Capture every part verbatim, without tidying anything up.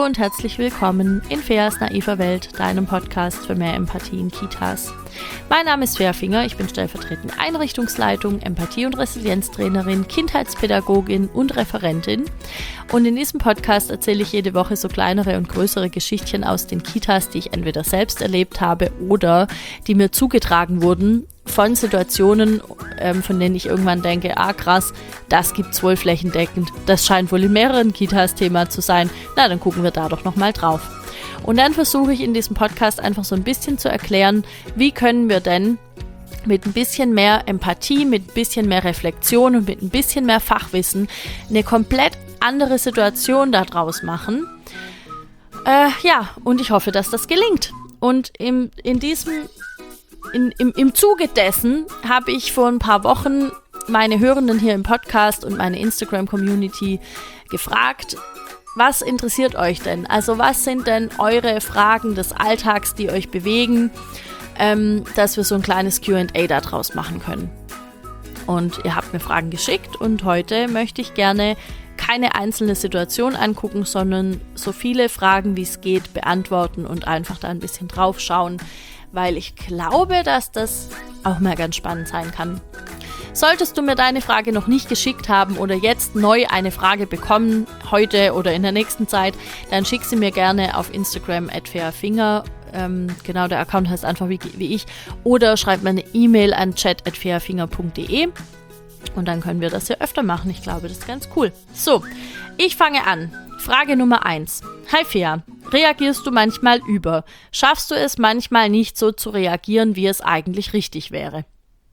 Hallo und herzlich willkommen in Feas naiver Welt, deinem Podcast für mehr Empathie in Kitas. Mein Name ist Fea Finger, ich bin stellvertretende Einrichtungsleitung, Empathie- und Resilienztrainerin, Kindheitspädagogin und Referentin. Und in diesem Podcast erzähle ich jede Woche so kleinere und größere Geschichtchen aus den Kitas, die ich entweder selbst erlebt habe oder die mir zugetragen wurden von Situationen, ähm, von denen ich irgendwann denke, ah krass, das gibt's wohl flächendeckend. Das scheint wohl in mehreren Kitas Thema zu sein. Na, dann gucken wir da doch nochmal drauf. Und dann versuche ich in diesem Podcast einfach so ein bisschen zu erklären, wie können wir denn mit ein bisschen mehr Empathie, mit ein bisschen mehr Reflexion und mit ein bisschen mehr Fachwissen eine komplett andere Situation daraus machen. Äh, ja, und ich hoffe, dass das gelingt. Und im, in diesem, in, im, im Zuge dessen habe ich vor ein paar Wochen meine Hörenden hier im Podcast und meine Instagram-Community gefragt, was interessiert euch denn? Also was sind denn eure Fragen des Alltags, die euch bewegen, ähm, dass wir so ein kleines Q and A daraus machen können? Und ihr habt mir Fragen geschickt und heute möchte ich gerne keine einzelne Situation angucken, sondern so viele Fragen, wie es geht, beantworten und einfach da ein bisschen drauf schauen, weil ich glaube, dass das auch mal ganz spannend sein kann. Solltest du mir deine Frage noch nicht geschickt haben oder jetzt neu eine Frage bekommen, heute oder in der nächsten Zeit, dann schick sie mir gerne auf Instagram at feafinger. Ähm, genau, der Account heißt einfach wie, wie ich. Oder schreib mir eine E-Mail an chat at feafinger punkt de und dann können wir das ja öfter machen. Ich glaube, das ist ganz cool. So, ich fange an. Frage Nummer eins. Hi Fea, reagierst du manchmal über? Schaffst du es manchmal nicht so zu reagieren, wie es eigentlich richtig wäre?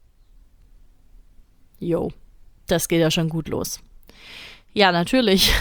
Jo, das geht ja schon gut los. Ja, natürlich.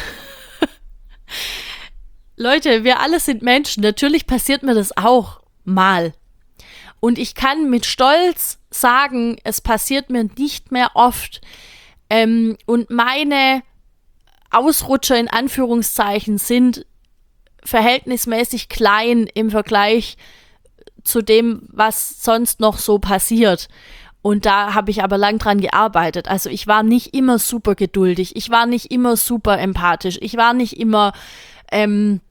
Leute, wir alle sind Menschen. Natürlich passiert mir das auch mal. Und ich kann mit Stolz sagen, es passiert mir nicht mehr oft. Ähm, und meine Ausrutscher in Anführungszeichen sind verhältnismäßig klein im Vergleich zu dem, was sonst noch so passiert. Und da habe ich aber lang dran gearbeitet. Also ich war nicht immer super geduldig, ich war nicht immer super empathisch, ich war nicht immer ähm,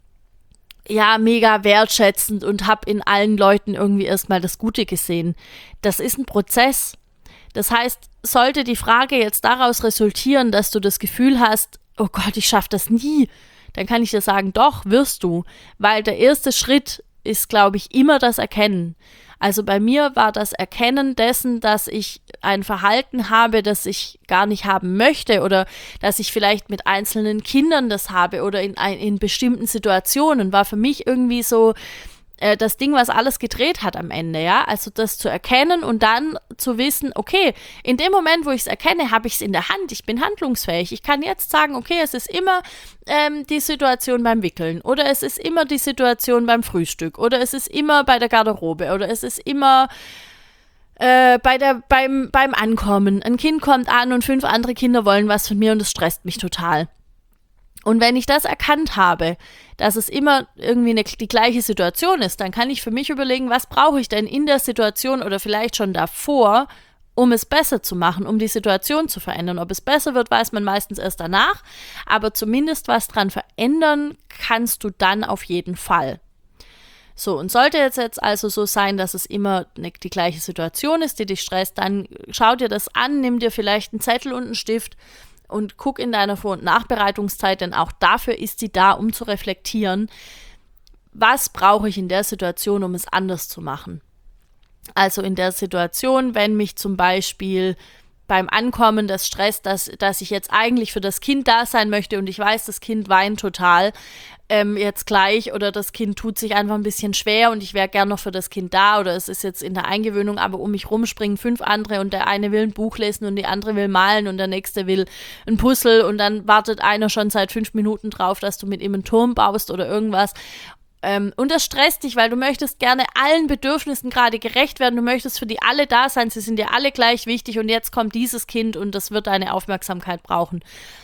ja mega wertschätzend und habe in allen Leuten irgendwie erstmal das Gute gesehen. Das ist ein Prozess. Das heißt, sollte die Frage jetzt daraus resultieren, dass du das Gefühl hast, oh Gott, ich schaffe das nie, dann kann ich dir sagen, doch, wirst du. Weil der erste Schritt ist, glaube ich, immer das Erkennen. Also bei mir war das Erkennen dessen, dass ich ein Verhalten habe, das ich gar nicht haben möchte oder dass ich vielleicht mit einzelnen Kindern das habe oder in, in bestimmten Situationen, war für mich irgendwie so äh, das Ding, was alles gedreht hat am Ende, ja. Also das zu erkennen und dann zu wissen, okay, in dem Moment, wo ich es erkenne, habe ich es in der Hand, ich bin handlungsfähig. Ich kann jetzt sagen, okay, es ist immer ähm, die Situation beim Wickeln oder es ist immer die Situation beim Frühstück oder es ist immer bei der Garderobe oder es ist immer äh, bei der, beim, beim Ankommen. Ein Kind kommt an und fünf andere Kinder wollen was von mir und es stresst mich total. Und wenn ich das erkannt habe, dass es immer irgendwie eine, die gleiche Situation ist, dann kann ich für mich überlegen, was brauche ich denn in der Situation oder vielleicht schon davor, um es besser zu machen, um die Situation zu verändern. Ob es besser wird, weiß man meistens erst danach, aber zumindest was dran verändern kannst du dann auf jeden Fall. So, und sollte jetzt, jetzt also so sein, dass es immer eine, die gleiche Situation ist, die dich stresst, dann schau dir das an, nimm dir vielleicht einen Zettel und einen Stift und guck in deiner Vor- und Nachbereitungszeit, denn auch dafür ist sie da, um zu reflektieren, was brauche ich in der Situation, um es anders zu machen. Also in der Situation, wenn mich zum Beispiel beim Ankommen das stresst, dass, dass ich jetzt eigentlich für das Kind da sein möchte und ich weiß, das Kind weint total ähm, jetzt gleich oder das Kind tut sich einfach ein bisschen schwer und ich wäre gern noch für das Kind da oder es ist jetzt in der Eingewöhnung, aber um mich rum springen fünf andere und der eine will ein Buch lesen und die andere will malen und der nächste will ein Puzzle und dann wartet einer schon seit fünf Minuten drauf, dass du mit ihm einen Turm baust oder irgendwas. Ähm, und das stresst dich, weil du möchtest gerne allen Bedürfnissen gerade gerecht werden, du möchtest für die alle da sein, sie sind dir alle gleich wichtig und jetzt kommt dieses Kind und das wird deine Aufmerksamkeit brauchen.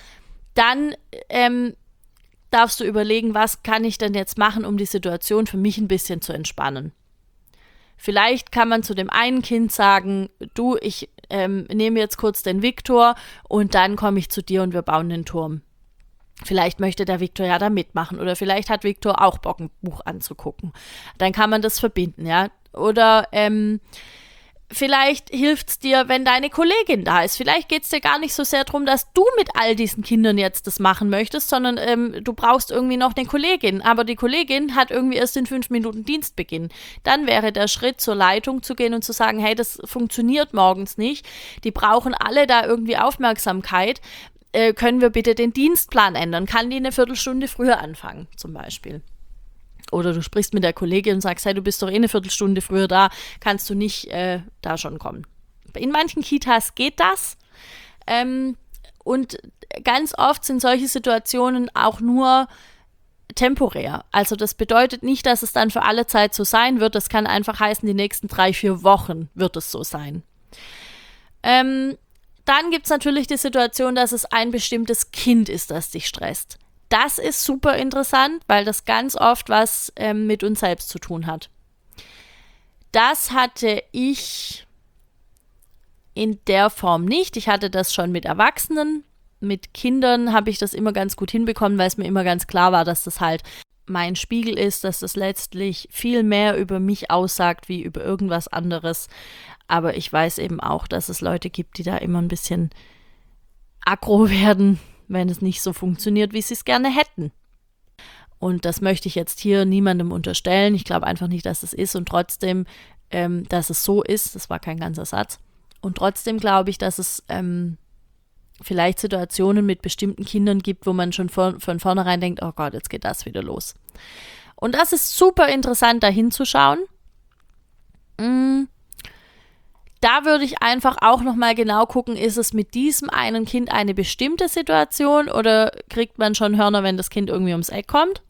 Dann ähm, darfst du überlegen, was kann ich denn jetzt machen, um die Situation für mich ein bisschen zu entspannen. Vielleicht kann man zu dem einen Kind sagen, du, ich ähm, nehme jetzt kurz den Viktor und dann komme ich zu dir und wir bauen den Turm. Vielleicht möchte der Viktor ja da mitmachen oder vielleicht hat Viktor auch Bock, ein Buch anzugucken. Dann kann man das verbinden, ja. Oder ähm, vielleicht hilft es dir, wenn deine Kollegin da ist. Vielleicht geht es dir gar nicht so sehr darum, dass du mit all diesen Kindern jetzt das machen möchtest, sondern ähm, du brauchst irgendwie noch eine Kollegin. Aber die Kollegin hat irgendwie erst in fünf Minuten Dienstbeginn. Dann wäre der Schritt, zur Leitung zu gehen und zu sagen, hey, das funktioniert morgens nicht. Die brauchen alle da irgendwie Aufmerksamkeit. Äh, können wir bitte den Dienstplan ändern? Kann die eine Viertelstunde früher anfangen, zum Beispiel? Oder du sprichst mit der Kollegin und sagst, hey, du bist doch eh eine Viertelstunde früher da, kannst du nicht äh, da schon kommen. In manchen Kitas geht das. Ähm, und ganz oft sind solche Situationen auch nur temporär. Also das bedeutet nicht, dass es dann für alle Zeit so sein wird. Das kann einfach heißen, die nächsten drei, vier Wochen wird es so sein. Ähm, Dann gibt es natürlich die Situation, dass es ein bestimmtes Kind ist, das dich stresst. Das ist super interessant, weil das ganz oft was ähm, mit uns selbst zu tun hat. Das hatte ich in der Form nicht. Ich hatte das schon mit Erwachsenen. Mit Kindern habe ich das immer ganz gut hinbekommen, weil es mir immer ganz klar war, dass das halt mein Spiegel ist, dass das letztlich viel mehr über mich aussagt, wie über irgendwas anderes. Aber ich weiß eben auch, dass es Leute gibt, die da immer ein bisschen aggro werden, wenn es nicht so funktioniert, wie sie es gerne hätten. Und das möchte ich jetzt hier niemandem unterstellen. Ich glaube einfach nicht, dass es ist und trotzdem, ähm, dass es so ist. Das war kein ganzer Satz. Und trotzdem glaube ich, dass es ähm, vielleicht Situationen mit bestimmten Kindern gibt, wo man schon von, von vornherein denkt, oh Gott, jetzt geht das wieder los. Und das ist super interessant, da hinzuschauen. Mm. Da würde ich einfach auch nochmal genau gucken, ist es mit diesem einen Kind eine bestimmte Situation oder kriegt man schon Hörner, wenn das Kind irgendwie ums Eck kommt?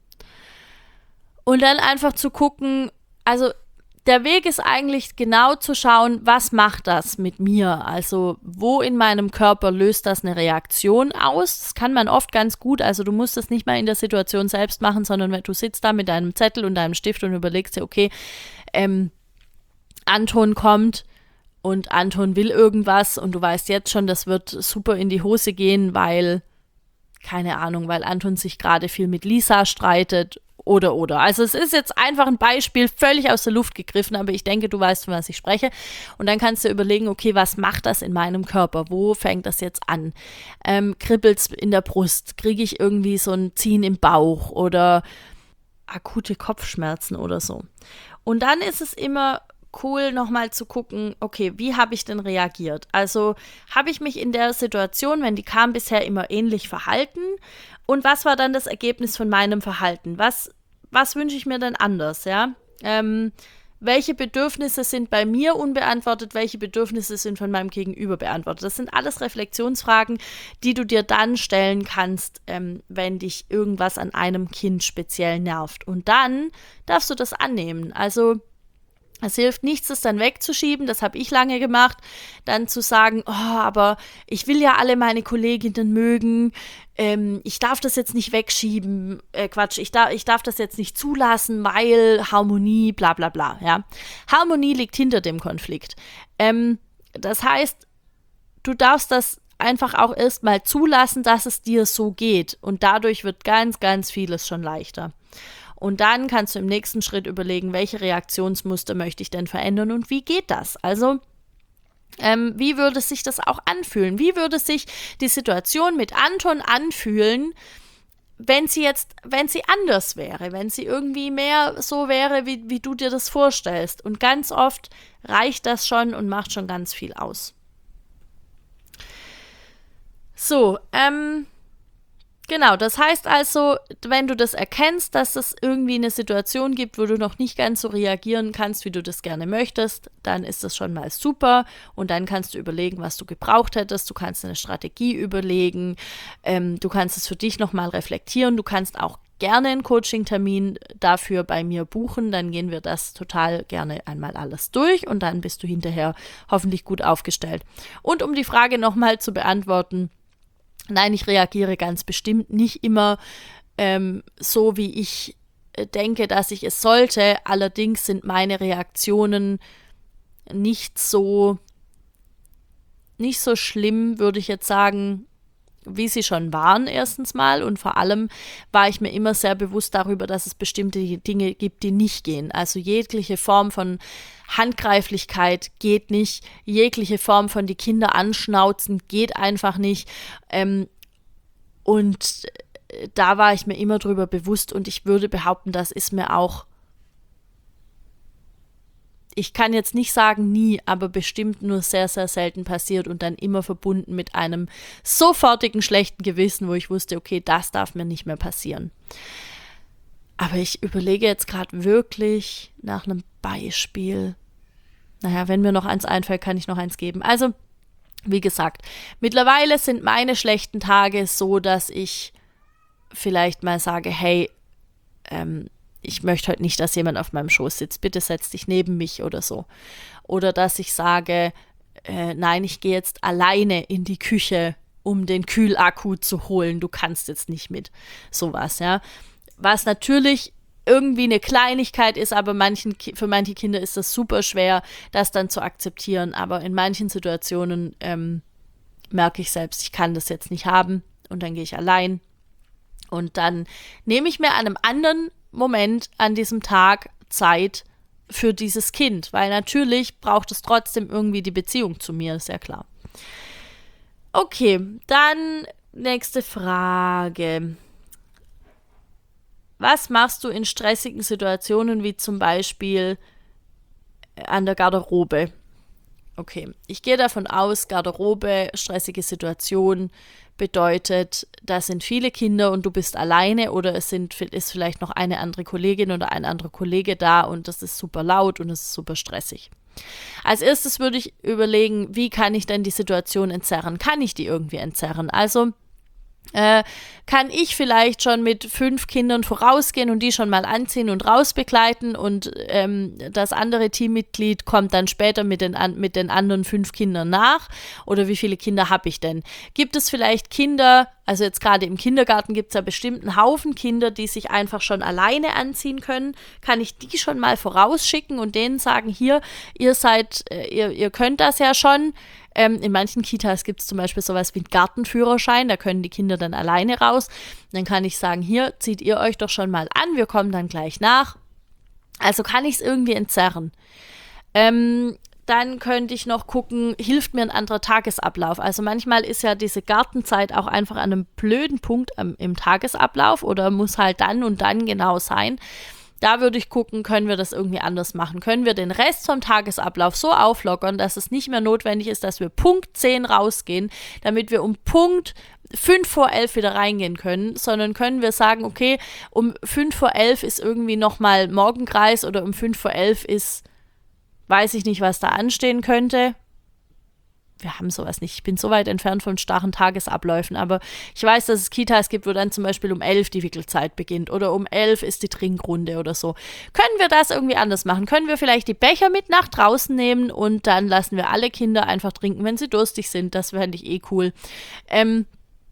Und dann einfach zu gucken, also der Weg ist eigentlich genau zu schauen, was macht das mit mir? Also wo in meinem Körper löst das eine Reaktion aus? Das kann man oft ganz gut, also du musst das nicht mal in der Situation selbst machen, sondern wenn du sitzt da mit deinem Zettel und deinem Stift und überlegst dir, okay, ähm, Anton kommt, und Anton will irgendwas und du weißt jetzt schon, das wird super in die Hose gehen, weil, keine Ahnung, weil Anton sich gerade viel mit Lisa streitet oder, oder. Also es ist jetzt einfach ein Beispiel, völlig aus der Luft gegriffen, aber ich denke, du weißt, von was ich spreche. Und dann kannst du überlegen, okay, was macht das in meinem Körper? Wo fängt das jetzt an? Ähm, kribbelt's in der Brust? Kriege ich irgendwie so ein Ziehen im Bauch oder akute Kopfschmerzen oder so? Und dann ist es immer cool, nochmal zu gucken, okay, wie habe ich denn reagiert? Also habe ich mich in der Situation, wenn die kam, bisher immer ähnlich verhalten? Und was war dann das Ergebnis von meinem Verhalten? Was, was wünsche ich mir denn anders, ja? Ähm, welche Bedürfnisse sind bei mir unbeantwortet? Welche Bedürfnisse sind von meinem Gegenüber beantwortet? Das sind alles Reflexionsfragen, die du dir dann stellen kannst, ähm, wenn dich irgendwas an einem Kind speziell nervt. Und dann darfst du das annehmen. Also es hilft nichts, das dann wegzuschieben, das habe ich lange gemacht, dann zu sagen, oh, aber ich will ja alle meine Kolleginnen mögen, ähm, ich darf das jetzt nicht wegschieben, äh, Quatsch, ich, dar- ich darf das jetzt nicht zulassen, weil Harmonie, bla bla bla, ja. Harmonie liegt hinter dem Konflikt. Ähm, das heißt, du darfst das einfach auch erstmal zulassen, dass es dir so geht und dadurch wird ganz, ganz vieles schon leichter. Und dann kannst du im nächsten Schritt überlegen, welche Reaktionsmuster möchte ich denn verändern und wie geht das? Also, ähm, wie würde sich das auch anfühlen? Wie würde sich die Situation mit Anton anfühlen, wenn sie jetzt, wenn sie anders wäre, wenn sie irgendwie mehr so wäre, wie, wie du dir das vorstellst? Und ganz oft reicht das schon und macht schon ganz viel aus. So, ähm, genau, das heißt also, wenn du das erkennst, dass es irgendwie eine Situation gibt, wo du noch nicht ganz so reagieren kannst, wie du das gerne möchtest, dann ist das schon mal super und dann kannst du überlegen, was du gebraucht hättest, du kannst eine Strategie überlegen, ähm, du kannst es für dich nochmal reflektieren, du kannst auch gerne einen Coaching-Termin dafür bei mir buchen, dann gehen wir das total gerne einmal alles durch und dann bist du hinterher hoffentlich gut aufgestellt. Und um die Frage nochmal zu beantworten, nein, ich reagiere ganz bestimmt nicht immer ähm, so, wie ich äh, denke, dass ich es sollte. Allerdings sind meine Reaktionen nicht so, nicht so schlimm, würde ich jetzt sagen, wie sie schon waren erstens mal und vor allem war ich mir immer sehr bewusst darüber, dass es bestimmte Dinge gibt, die nicht gehen. Also jegliche Form von Handgreiflichkeit geht nicht, jegliche Form von die Kinder anschnauzen geht einfach nicht ähm, und da war ich mir immer drüber bewusst und ich würde behaupten, das ist mir auch, ich kann jetzt nicht sagen nie, aber bestimmt nur sehr, sehr selten passiert und dann immer verbunden mit einem sofortigen schlechten Gewissen, wo ich wusste, okay, das darf mir nicht mehr passieren. Aber ich überlege jetzt gerade wirklich nach einem Beispiel. Naja, wenn mir noch eins einfällt, kann ich noch eins geben. Also, wie gesagt, mittlerweile sind meine schlechten Tage so, dass ich vielleicht mal sage, hey, ähm, ich möchte heute nicht, dass jemand auf meinem Schoß sitzt, bitte setz dich neben mich oder so. Oder dass ich sage, äh, nein, ich gehe jetzt alleine in die Küche, um den Kühlakku zu holen, du kannst jetzt nicht mit. Sowas, ja. Was natürlich irgendwie eine Kleinigkeit ist, aber manchen, für manche Kinder ist das super schwer, das dann zu akzeptieren. Aber in manchen Situationen ähm, merke ich selbst, ich kann das jetzt nicht haben und dann gehe ich allein. Und dann nehme ich mir an einem anderen Moment an diesem Tag Zeit für dieses Kind, weil natürlich braucht es trotzdem irgendwie die Beziehung zu mir, ist ja klar. Okay, dann nächste Frage. Was machst du in stressigen Situationen, wie zum Beispiel an der Garderobe? Okay, ich gehe davon aus, Garderobe, stressige Situation bedeutet, da sind viele Kinder und du bist alleine oder es sind, ist vielleicht noch eine andere Kollegin oder ein anderer Kollege da und das ist super laut und es ist super stressig. Als erstes würde ich überlegen, wie kann ich denn die Situation entzerren? Kann ich die irgendwie entzerren? Also Äh, kann ich vielleicht schon mit fünf Kindern vorausgehen und die schon mal anziehen und rausbegleiten und ähm, das andere Teammitglied kommt dann später mit den, an, mit den anderen fünf Kindern nach? Oder wie viele Kinder habe ich denn? Gibt es vielleicht Kinder, also jetzt gerade im Kindergarten gibt es ja bestimmt einen Haufen Kinder, die sich einfach schon alleine anziehen können. Kann ich die schon mal vorausschicken und denen sagen, hier, ihr seid, äh, ihr, ihr könnt das ja schon. Ähm, in manchen Kitas gibt es zum Beispiel sowas wie einen Gartenführerschein, da können die Kinder dann alleine raus. Dann kann ich sagen, hier, zieht ihr euch doch schon mal an, wir kommen dann gleich nach. Also kann ich es irgendwie entzerren. Ähm, dann könnte ich noch gucken, hilft mir ein anderer Tagesablauf. Also manchmal ist ja diese Gartenzeit auch einfach an einem blöden Punkt am, im Tagesablauf oder muss halt dann und dann genau sein. Da würde ich gucken, können wir das irgendwie anders machen? Können wir den Rest vom Tagesablauf so auflockern, dass es nicht mehr notwendig ist, dass wir Punkt zehn rausgehen, damit wir um Punkt fünf vor elf wieder reingehen können, sondern können wir sagen, okay, um fünf vor elf ist irgendwie nochmal Morgenkreis oder um fünf vor elf ist, weiß ich nicht, was da anstehen könnte. Wir haben sowas nicht. Ich bin so weit entfernt von starren Tagesabläufen, aber ich weiß, dass es Kitas gibt, wo dann zum Beispiel um elf die Wickelzeit beginnt oder um elf ist die Trinkrunde oder so. Können wir das irgendwie anders machen? Können wir vielleicht die Becher mit nach draußen nehmen und dann lassen wir alle Kinder einfach trinken, wenn sie durstig sind? Das fände ich eh cool. Ähm,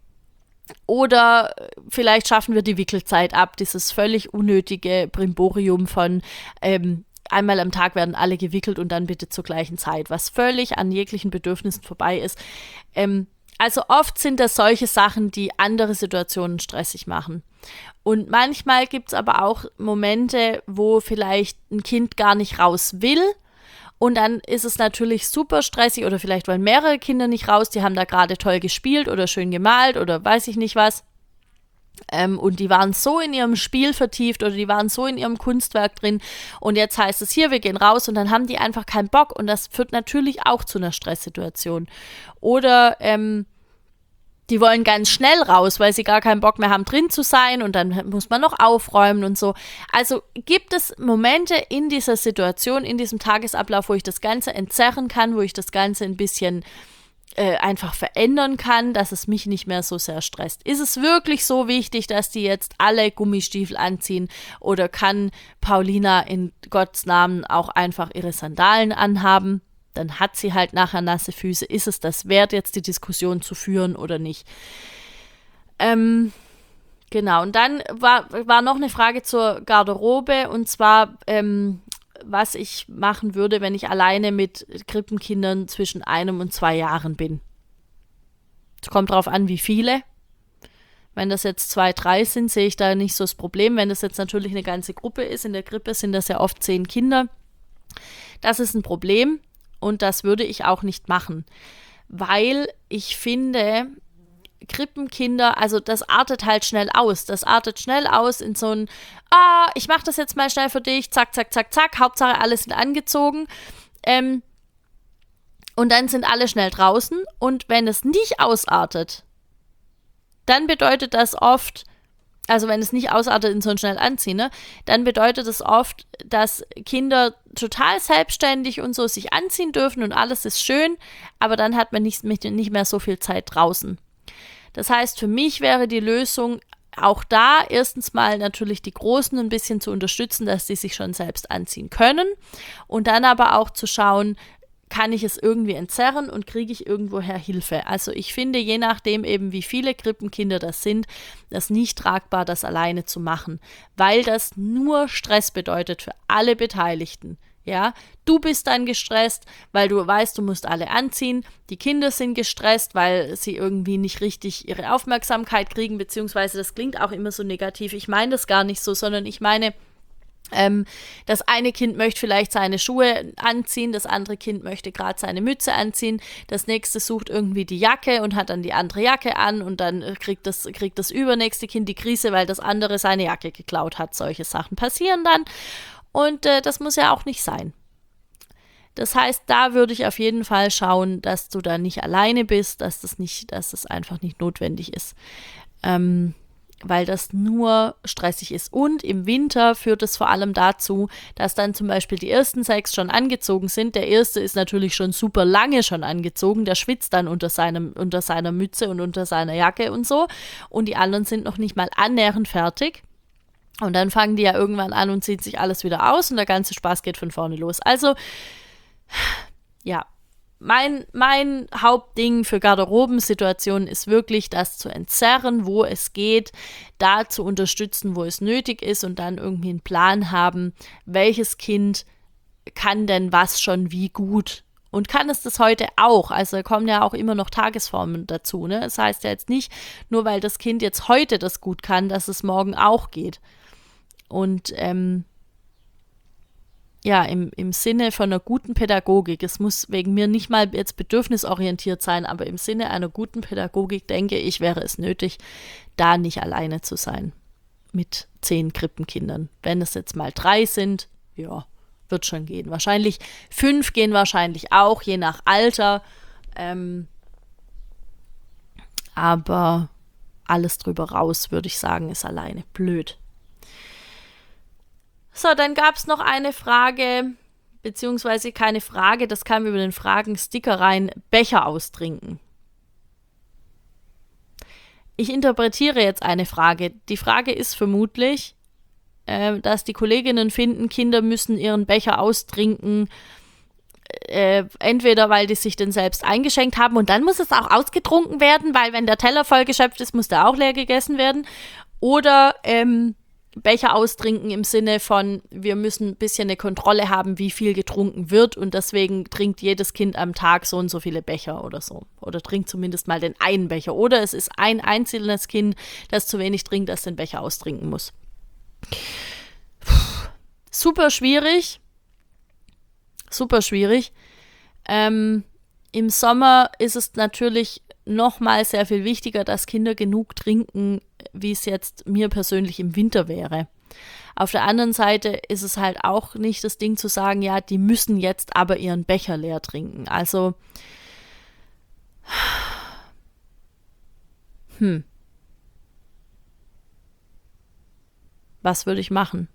oder vielleicht schaffen wir die Wickelzeit ab, dieses völlig unnötige Brimborium von ähm, einmal am Tag werden alle gewickelt und dann bitte zur gleichen Zeit, was völlig an jeglichen Bedürfnissen vorbei ist. Ähm, also oft sind das solche Sachen, die andere Situationen stressig machen. Und manchmal gibt es aber auch Momente, wo vielleicht ein Kind gar nicht raus will. Und dann ist es natürlich super stressig oder vielleicht wollen mehrere Kinder nicht raus, die haben da gerade toll gespielt oder schön gemalt oder weiß ich nicht was. Ähm, und die waren so in ihrem Spiel vertieft oder die waren so in ihrem Kunstwerk drin und jetzt heißt es hier, wir gehen raus und dann haben die einfach keinen Bock und das führt natürlich auch zu einer Stresssituation. Oder ähm, die wollen ganz schnell raus, weil sie gar keinen Bock mehr haben, drin zu sein und dann muss man noch aufräumen und so. Also gibt es Momente in dieser Situation, in diesem Tagesablauf, wo ich das Ganze entzerren kann, wo ich das Ganze ein bisschen Äh, einfach verändern kann, dass es mich nicht mehr so sehr stresst. Ist es wirklich so wichtig, dass die jetzt alle Gummistiefel anziehen oder kann Paulina in Gottes Namen auch einfach ihre Sandalen anhaben? Dann hat sie halt nachher nasse Füße. Ist es das wert, jetzt die Diskussion zu führen oder nicht? Ähm, genau, und dann war, war noch eine Frage zur Garderobe und zwar ähm, was ich machen würde, wenn ich alleine mit Krippenkindern zwischen einem und zwei Jahren bin. Es kommt drauf an, wie viele. Wenn das jetzt zwei, drei sind, sehe ich da nicht so das Problem. Wenn das jetzt natürlich eine ganze Gruppe ist, in der Krippe sind das ja oft zehn Kinder, das ist ein Problem und das würde ich auch nicht machen, weil ich finde, Krippenkinder, also das artet halt schnell aus. Das artet schnell aus in so ein, ah, ich mache das jetzt mal schnell für dich, zack, zack, zack, zack, Hauptsache alle sind angezogen. Ähm, und dann sind alle schnell draußen und wenn es nicht ausartet, dann bedeutet das oft, also wenn es nicht ausartet in so ein schnell anziehen, ne, dann bedeutet es oft, dass Kinder total selbstständig und so sich anziehen dürfen und alles ist schön, aber dann hat man nicht, nicht mehr so viel Zeit draußen. Das heißt, für mich wäre die Lösung auch da erstens mal natürlich die Großen ein bisschen zu unterstützen, dass sie sich schon selbst anziehen können und dann aber auch zu schauen, kann ich es irgendwie entzerren und kriege ich irgendwoher Hilfe. Also ich finde, je nachdem eben, wie viele Krippenkinder das sind, das nicht tragbar, das alleine zu machen, weil das nur Stress bedeutet für alle Beteiligten. Ja, du bist dann gestresst, weil du weißt, du musst alle anziehen. Die Kinder sind gestresst, weil sie irgendwie nicht richtig ihre Aufmerksamkeit kriegen, beziehungsweise das klingt auch immer so negativ. Ich meine das gar nicht so, sondern ich meine, Ähm, das eine Kind möchte vielleicht seine Schuhe anziehen, das andere Kind möchte gerade seine Mütze anziehen, das nächste sucht irgendwie die Jacke und hat dann die andere Jacke an und dann kriegt das, kriegt das übernächste Kind die Krise, weil das andere seine Jacke geklaut hat. Solche Sachen passieren dann und äh, das muss ja auch nicht sein. Das heißt, da würde ich auf jeden Fall schauen, dass du da nicht alleine bist, dass das nicht, dass das einfach nicht notwendig ist. Ähm, weil das nur stressig ist. Und im Winter führt es vor allem dazu, dass dann zum Beispiel die ersten sechs schon angezogen sind. Der erste ist natürlich schon super lange schon angezogen, der schwitzt dann unter, seinem, unter seiner Mütze und unter seiner Jacke und so. Und die anderen sind noch nicht mal annähernd fertig. Und dann fangen die ja irgendwann an und zieht sich alles wieder aus und der ganze Spaß geht von vorne los. Also, ja. Mein, mein Hauptding für Garderobensituationen ist wirklich, das zu entzerren, wo es geht, da zu unterstützen, wo es nötig ist und dann irgendwie einen Plan haben, welches Kind kann denn was schon wie gut und kann es das heute auch. Also da kommen ja auch immer noch Tagesformen dazu. Ne? Das heißt ja jetzt nicht, nur weil das Kind jetzt heute das gut kann, dass es morgen auch geht. Und ähm, ja, im, im Sinne von einer guten Pädagogik, es muss wegen mir nicht mal jetzt bedürfnisorientiert sein, aber im Sinne einer guten Pädagogik, denke ich, wäre es nötig, da nicht alleine zu sein mit zehn Krippenkindern. Wenn es jetzt mal drei sind, ja, wird schon gehen. Wahrscheinlich fünf gehen wahrscheinlich auch, je nach Alter. Ähm, aber alles drüber raus, würde ich sagen, ist alleine blöd. So, dann gab es noch eine Frage, beziehungsweise keine Frage, das kam über den Fragen-Sticker rein, Becher austrinken. Ich interpretiere jetzt eine Frage. Die Frage ist vermutlich, äh, dass die Kolleginnen finden, Kinder müssen ihren Becher austrinken, äh, entweder weil die sich den selbst eingeschenkt haben und dann muss es auch ausgetrunken werden, weil wenn der Teller vollgeschöpft ist, muss der auch leer gegessen werden. Oder ähm, Becher austrinken im Sinne von, wir müssen ein bisschen eine Kontrolle haben, wie viel getrunken wird und deswegen trinkt jedes Kind am Tag so und so viele Becher oder so. Oder trinkt zumindest mal den einen Becher. Oder es ist ein einzelnes Kind, das zu wenig trinkt, das den Becher austrinken muss. Puh. Super schwierig. Super schwierig. Ähm, im Sommer ist es natürlich nochmal sehr viel wichtiger, dass Kinder genug trinken, wie es jetzt mir persönlich im Winter wäre. Auf der anderen Seite ist es halt auch nicht das Ding zu sagen, ja, die müssen jetzt aber ihren Becher leer trinken. Also, hm. Was würde ich machen?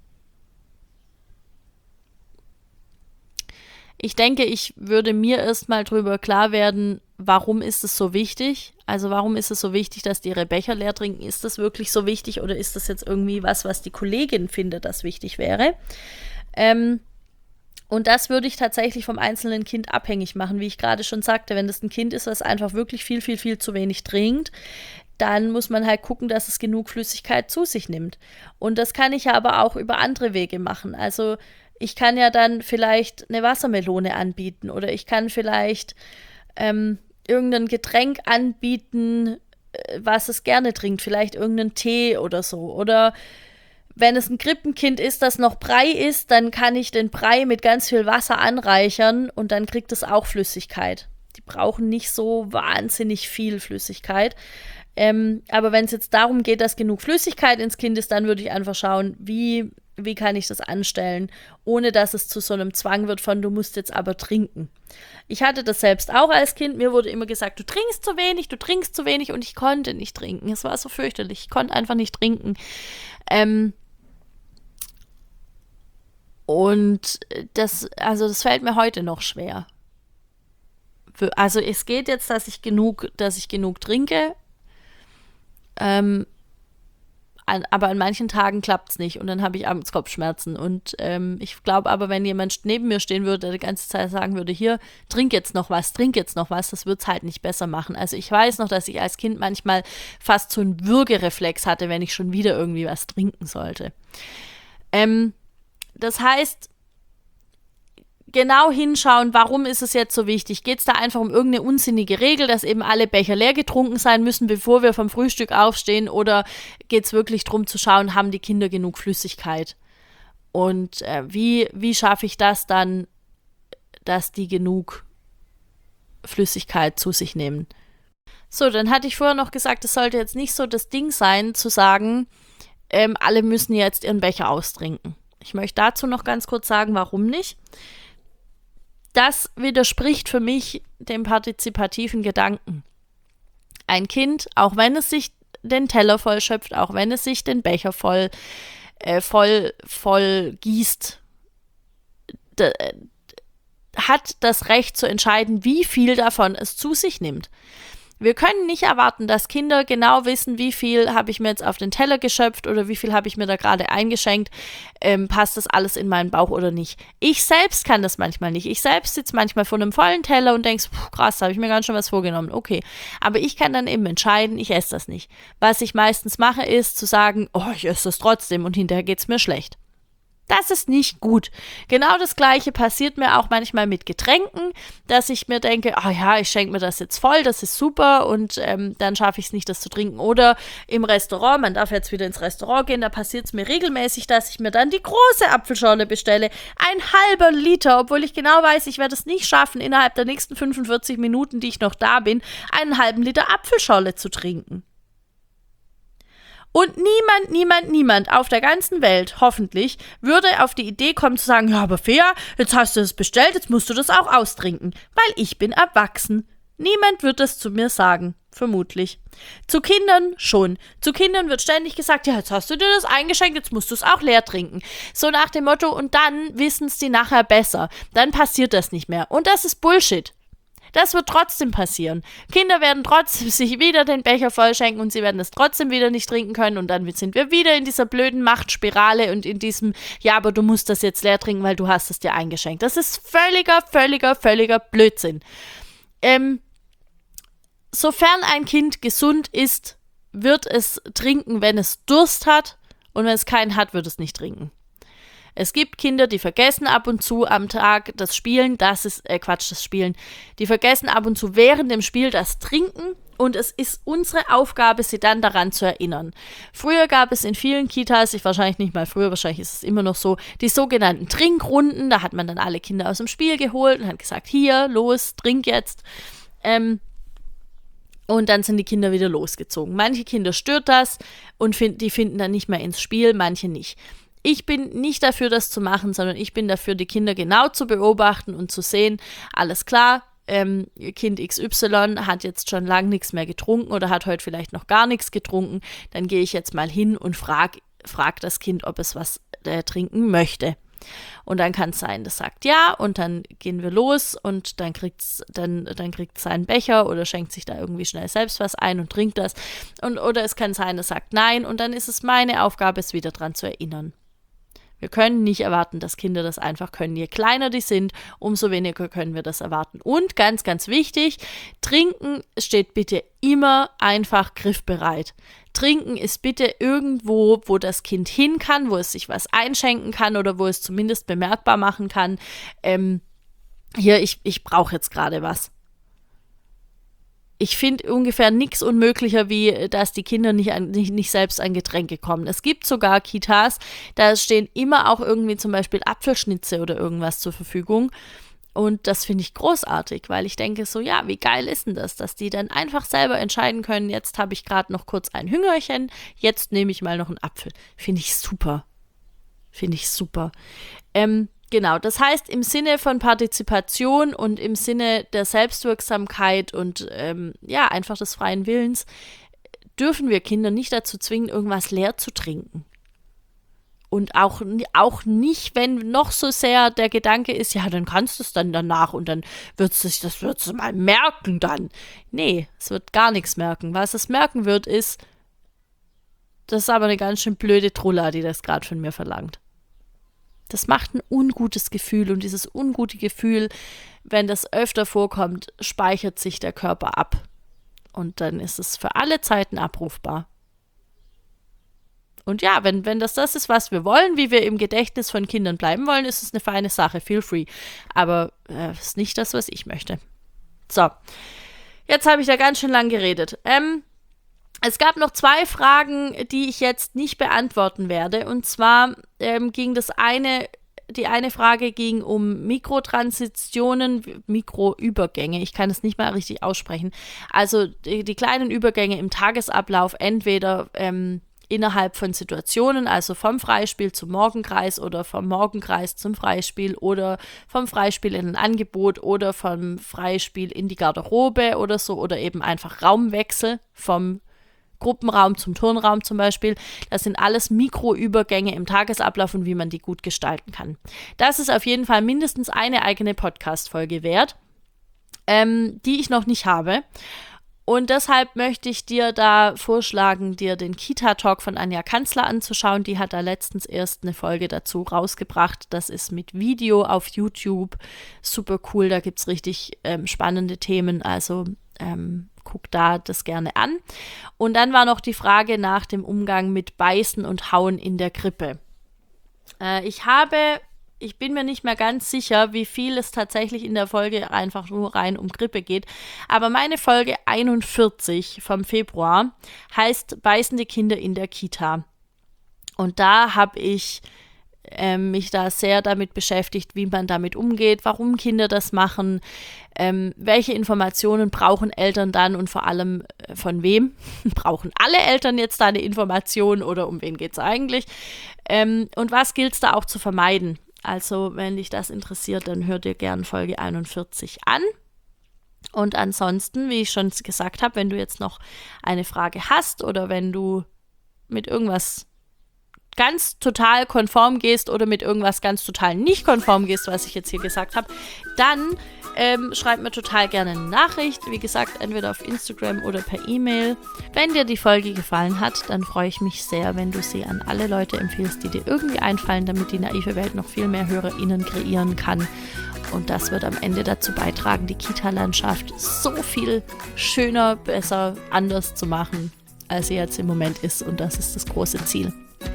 Ich denke, ich würde mir erstmal drüber klar werden, warum ist es so wichtig? Also warum ist es so wichtig, dass die ihre Becher leer trinken? Ist das wirklich so wichtig oder ist das jetzt irgendwie was, was die Kollegin findet, das wichtig wäre? Ähm, und das würde ich tatsächlich vom einzelnen Kind abhängig machen, wie ich gerade schon sagte. Wenn das ein Kind ist, das einfach wirklich viel, viel, viel zu wenig trinkt, dann muss man halt gucken, dass es genug Flüssigkeit zu sich nimmt. Und das kann ich ja aber auch über andere Wege machen. Also ich kann ja dann vielleicht eine Wassermelone anbieten oder ich kann vielleicht ähm, irgendein Getränk anbieten, was es gerne trinkt, vielleicht irgendeinen Tee oder so. Oder wenn es ein Krippenkind ist, das noch Brei isst, dann kann ich den Brei mit ganz viel Wasser anreichern und dann kriegt es auch Flüssigkeit. Die brauchen nicht so wahnsinnig viel Flüssigkeit. Ähm, aber wenn es jetzt darum geht, dass genug Flüssigkeit ins Kind ist, dann würde ich einfach schauen, wie, wie kann ich das anstellen, ohne dass es zu so einem Zwang wird von, du musst jetzt aber trinken. Ich hatte das selbst auch als Kind. Mir wurde immer gesagt, du trinkst zu wenig, du trinkst zu wenig und ich konnte nicht trinken. Es war so fürchterlich. Ich konnte einfach nicht trinken. Ähm und das, also das fällt mir heute noch schwer. Für, also es geht jetzt, dass ich genug, dass ich genug trinke. Ähm, An, aber an manchen Tagen klappt es nicht und dann habe ich abends Kopfschmerzen. Und ähm, ich glaube aber, wenn jemand neben mir stehen würde, der die ganze Zeit sagen würde, hier, trink jetzt noch was, trink jetzt noch was, das wird es halt nicht besser machen. Also ich weiß noch, dass ich als Kind manchmal fast so einen Würgereflex hatte, wenn ich schon wieder irgendwie was trinken sollte. Ähm, das heißt, genau hinschauen, warum ist es jetzt so wichtig? Geht es da einfach um irgendeine unsinnige Regel, dass eben alle Becher leer getrunken sein müssen, bevor wir vom Frühstück aufstehen? Oder geht es wirklich darum zu schauen, haben die Kinder genug Flüssigkeit? Und äh, wie, wie schaffe ich das dann, dass die genug Flüssigkeit zu sich nehmen? So, dann hatte ich vorher noch gesagt, es sollte jetzt nicht so das Ding sein, zu sagen, ähm, alle müssen jetzt ihren Becher austrinken. Ich möchte dazu noch ganz kurz sagen, warum nicht. Das widerspricht für mich dem partizipativen Gedanken. Ein Kind, auch wenn es sich den Teller voll schöpft, auch wenn es sich den Becher voll, äh, voll, voll gießt, d- hat das Recht zu entscheiden, wie viel davon es zu sich nimmt. Wir können nicht erwarten, dass Kinder genau wissen, wie viel habe ich mir jetzt auf den Teller geschöpft oder wie viel habe ich mir da gerade eingeschenkt, ähm, passt das alles in meinen Bauch oder nicht. Ich selbst kann das manchmal nicht. Ich selbst sitze manchmal vor einem vollen Teller und denke, krass, da habe ich mir ganz schön was vorgenommen. Okay, aber ich kann dann eben entscheiden, ich esse das nicht. Was ich meistens mache, ist zu sagen, oh, ich esse das trotzdem und hinterher geht es mir schlecht. Das ist nicht gut. Genau das Gleiche passiert mir auch manchmal mit Getränken, dass ich mir denke, ah oh ja, ich schenke mir das jetzt voll, das ist super und ähm, dann schaffe ich es nicht, das zu trinken. Oder im Restaurant, man darf jetzt wieder ins Restaurant gehen, da passiert es mir regelmäßig, dass ich mir dann die große Apfelschorle bestelle. Ein halber Liter, obwohl ich genau weiß, ich werde es nicht schaffen, innerhalb der nächsten fünfundvierzig Minuten, die ich noch da bin, einen halben Liter Apfelschorle zu trinken. Und niemand, niemand, niemand auf der ganzen Welt, hoffentlich, würde auf die Idee kommen zu sagen, ja, aber Fea, jetzt hast du es bestellt, jetzt musst du das auch austrinken, weil ich bin erwachsen. Niemand wird das zu mir sagen, vermutlich. Zu Kindern schon. Zu Kindern wird ständig gesagt, ja, jetzt hast du dir das eingeschenkt, jetzt musst du es auch leer trinken. So nach dem Motto, und dann wissen es die nachher besser. Dann passiert das nicht mehr. Und das ist Bullshit. Das wird trotzdem passieren. Kinder werden trotzdem sich wieder den Becher vollschenken und sie werden es trotzdem wieder nicht trinken können und dann sind wir wieder in dieser blöden Machtspirale und in diesem, ja, aber du musst das jetzt leer trinken, weil du hast es dir eingeschenkt. Das ist völliger, völliger, völliger Blödsinn. Ähm, sofern ein Kind gesund ist, wird es trinken, wenn es Durst hat und wenn es keinen hat, wird es nicht trinken. Es gibt Kinder, die vergessen ab und zu am Tag das Spielen, das ist, äh Quatsch, das Spielen, die vergessen ab und zu während dem Spiel das Trinken und es ist unsere Aufgabe, sie dann daran zu erinnern. Früher gab es in vielen Kitas, ich wahrscheinlich nicht mal früher, wahrscheinlich ist es immer noch so, die sogenannten Trinkrunden, da hat man dann alle Kinder aus dem Spiel geholt und hat gesagt, hier, los, trink jetzt. Ähm, Und dann sind die Kinder wieder losgezogen. Manche Kinder stört das und find, die finden dann nicht mehr ins Spiel, manche nicht. Ich bin nicht dafür, das zu machen, sondern ich bin dafür, die Kinder genau zu beobachten und zu sehen, alles klar, ähm, Kind X Y hat jetzt schon lange nichts mehr getrunken oder hat heute vielleicht noch gar nichts getrunken, dann gehe ich jetzt mal hin und frage frag das Kind, ob es was äh, trinken möchte. Und dann kann es sein, das sagt ja und dann gehen wir los und dann kriegt es dann, dann kriegt's seinen Becher oder schenkt sich da irgendwie schnell selbst was ein und trinkt das. Und, oder es kann sein, das sagt nein und dann ist es meine Aufgabe, es wieder dran zu erinnern. Wir können nicht erwarten, dass Kinder das einfach können. Je kleiner die sind, umso weniger können wir das erwarten. Und ganz, ganz wichtig, Trinken steht bitte immer einfach griffbereit. Trinken ist bitte irgendwo, wo das Kind hin kann, wo es sich was einschenken kann oder wo es zumindest bemerkbar machen kann, ähm, hier, ich, ich brauche jetzt gerade was. ich finde ungefähr nichts unmöglicher, wie dass die Kinder nicht, an, nicht, nicht selbst an Getränke kommen. Es gibt sogar Kitas, da stehen immer auch irgendwie zum Beispiel Apfelschnitze oder irgendwas zur Verfügung. Und das finde ich großartig, weil ich denke so, ja, wie geil ist denn das, dass die dann einfach selber entscheiden können, jetzt habe ich gerade noch kurz ein Hüngerchen, jetzt nehme ich mal noch einen Apfel. Finde ich super. Finde ich super. Ähm, genau, das heißt, im Sinne von Partizipation und im Sinne der Selbstwirksamkeit und ähm, ja, einfach des freien Willens, dürfen wir Kinder nicht dazu zwingen, irgendwas leer zu trinken. Und auch, auch nicht, wenn noch so sehr der Gedanke ist, ja, dann kannst du es dann danach und dann wird es das wird's mal merken dann. Nee, es wird gar nichts merken. Was es merken wird, ist, das ist aber eine ganz schön blöde Trulla, die das gerade von mir verlangt. Das macht ein ungutes Gefühl und dieses ungute Gefühl, wenn das öfter vorkommt, speichert sich der Körper ab. Und dann ist es für alle Zeiten abrufbar. Und ja, wenn, wenn das das ist, was wir wollen, wie wir im Gedächtnis von Kindern bleiben wollen, ist es eine feine Sache, feel free. Aber äh, ist nicht das, was ich möchte. So, jetzt habe ich da ganz schön lang geredet. Ähm, es gab noch zwei Fragen, die ich jetzt nicht beantworten werde. Und zwar ähm, ging das eine, die eine Frage ging um Mikrotransitionen, Mikroübergänge. Ich kann es nicht mal richtig aussprechen. Also die, die kleinen Übergänge im Tagesablauf, entweder ähm, innerhalb von Situationen, also vom Freispiel zum Morgenkreis oder vom Morgenkreis zum Freispiel oder vom Freispiel in ein Angebot oder vom Freispiel in die Garderobe oder so oder eben einfach Raumwechsel vom Gruppenraum zum Turnraum zum Beispiel. Das sind alles Mikroübergänge im Tagesablauf und wie man die gut gestalten kann. Das ist auf jeden Fall mindestens eine eigene Podcast-Folge wert, ähm, die ich noch nicht habe. Und deshalb möchte ich dir da vorschlagen, dir den Kita-Talk von Anja Kanzler anzuschauen. Die hat da letztens erst eine Folge dazu rausgebracht. Das ist mit Video auf YouTube. Super cool, da gibt es richtig ähm, spannende Themen. Also ähm, guck da das gerne an. Und dann war noch die Frage nach dem Umgang mit Beißen und Hauen in der Krippe. Äh, ich habe... Ich bin mir nicht mehr ganz sicher, wie viel es tatsächlich in der Folge einfach nur rein um Grippe geht. Aber meine Folge einundvierzig vom Februar heißt Beißende Kinder in der Kita. Und da habe ich ähm, mich da sehr damit beschäftigt, wie man damit umgeht, warum Kinder das machen, ähm, welche Informationen brauchen Eltern dann und vor allem äh, von wem. Brauchen alle Eltern jetzt da eine Information oder um wen geht es eigentlich? Ähm, und was gilt es da auch zu vermeiden? Also, wenn dich das interessiert, dann hör dir gern Folge einundvierzig an. Und ansonsten, wie ich schon gesagt habe, wenn du jetzt noch eine Frage hast oder wenn du mit irgendwas ganz total konform gehst oder mit irgendwas ganz total nicht konform gehst, was ich jetzt hier gesagt habe, dann ähm, schreib mir total gerne eine Nachricht. Wie gesagt, entweder auf Instagram oder per E-Mail. Wenn dir die Folge gefallen hat, dann freue ich mich sehr, wenn du sie an alle Leute empfiehlst, die dir irgendwie einfallen, damit die naive Welt noch viel mehr HörerInnen kreieren kann. Und das wird am Ende dazu beitragen, die Kita-Landschaft so viel schöner, besser, anders zu machen, als sie jetzt im Moment ist. Und das ist das große Ziel.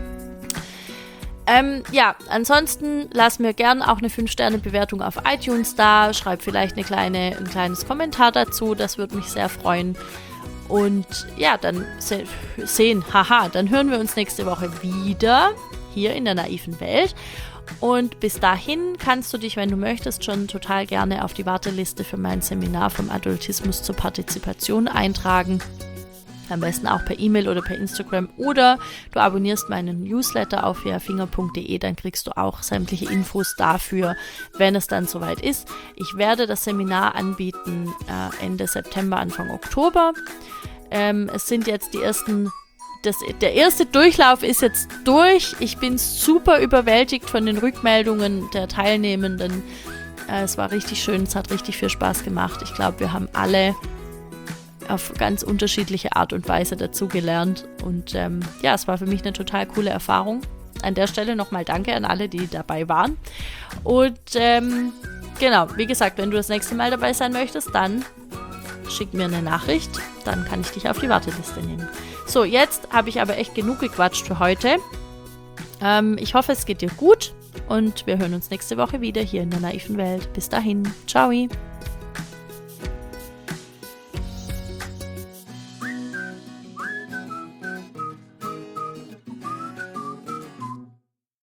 Ähm, ja, ansonsten lass mir gern auch eine fünf Sterne Bewertung auf iTunes da. Schreib vielleicht eine kleine, ein kleines Kommentar dazu. Das würde mich sehr freuen. Und ja, dann se- sehen, haha, dann hören wir uns nächste Woche wieder hier in der naiven Welt. Und bis dahin kannst du dich, wenn du möchtest, schon total gerne auf die Warteliste für mein Seminar vom Adultismus zur Partizipation eintragen. Am besten auch per E-Mail oder per Instagram oder du abonnierst meinen Newsletter auf viafinger punkt de, dann kriegst du auch sämtliche Infos dafür, wenn es dann soweit ist. Ich werde das Seminar anbieten äh, Ende September, Anfang Oktober. Ähm, es sind jetzt die ersten, das, der erste Durchlauf ist jetzt durch. Ich bin super überwältigt von den Rückmeldungen der Teilnehmenden. Äh, es war richtig schön, es hat richtig viel Spaß gemacht. Ich glaube, wir haben alle auf ganz unterschiedliche Art und Weise dazugelernt. Und ähm, ja, es war für mich eine total coole Erfahrung. An der Stelle nochmal danke an alle, die dabei waren. Und ähm, genau, wie gesagt, wenn du das nächste Mal dabei sein möchtest, dann schick mir eine Nachricht. Dann kann ich dich auf die Warteliste nehmen. So, jetzt habe ich aber echt genug gequatscht für heute. Ähm, ich hoffe, es geht dir gut. Und wir hören uns nächste Woche wieder hier in der naiven Welt. Bis dahin. Ciao.